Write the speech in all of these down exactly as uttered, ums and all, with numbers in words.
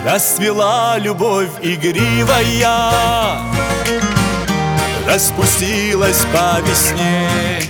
Расцвела любовь игривая, распустилась по весне.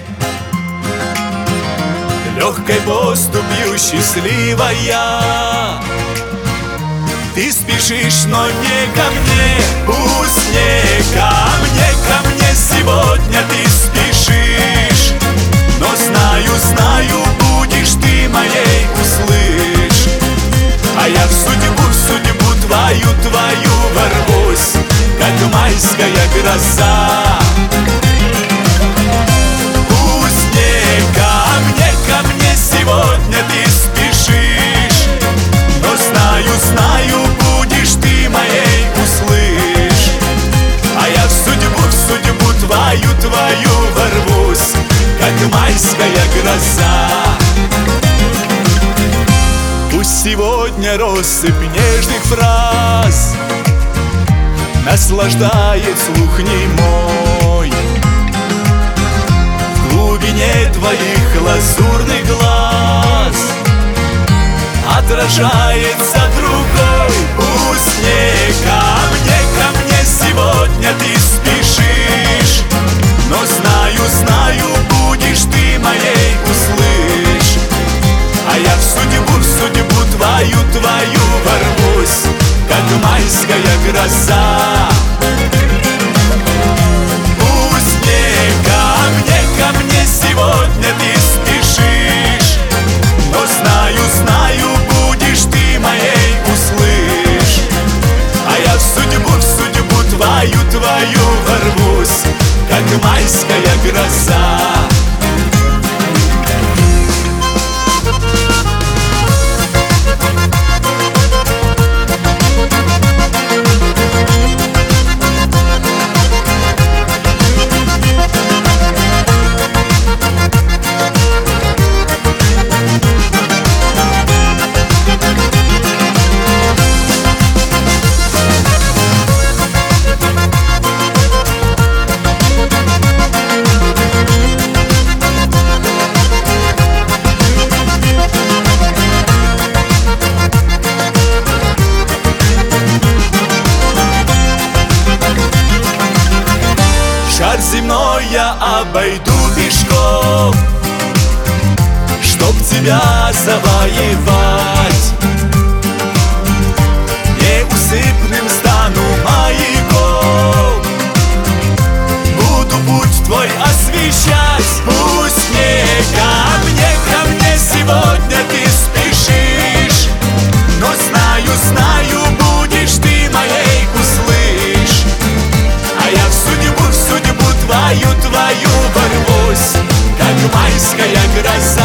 Легкой поступью счастливая ты спешишь, но не ко мне. Пусть не ко мне, ко мне сегодня ты спешишь, но знаю, знаю, будешь ты моей, услышь. А я в судьбу, в судьбу твою, твою ворвусь, как майская гроза. Пусть не ко мне, ко мне сегодня ты спешишь, но знаю, знаю, будешь ты моей, услышь. А я в судьбу, в судьбу твою, твою ворвусь, как майская гроза. Пусть сегодня россыпь нежных фраз наслаждает слух немой. В глубине твоих лазурных глаз отражается другой. Пусть не ко мне, ко мне сегодня ты спешишь, но знаю, знаю, будешь ты моей, услышь. А я в судьбу, в судьбу твою, твою ворвусь, как майская гроза. Пусть не ко мне, ко мне сегодня ты спешишь, но знаю, знаю, будешь ты моей, услышь. А я в судьбу, в судьбу твою, твою ворвусь, как майская гроза. Шар земной я обойду пешком, чтоб тебя завоевать. Неусыпным стану маяком, буду путь твой освещать. Пусть не ко мне, ко мне сегодня ты спешишь, но знаю, знаю, будешь ты моей, услышь. А я в судьбу, в судьбу твою, твою ворвусь, как майская гроза.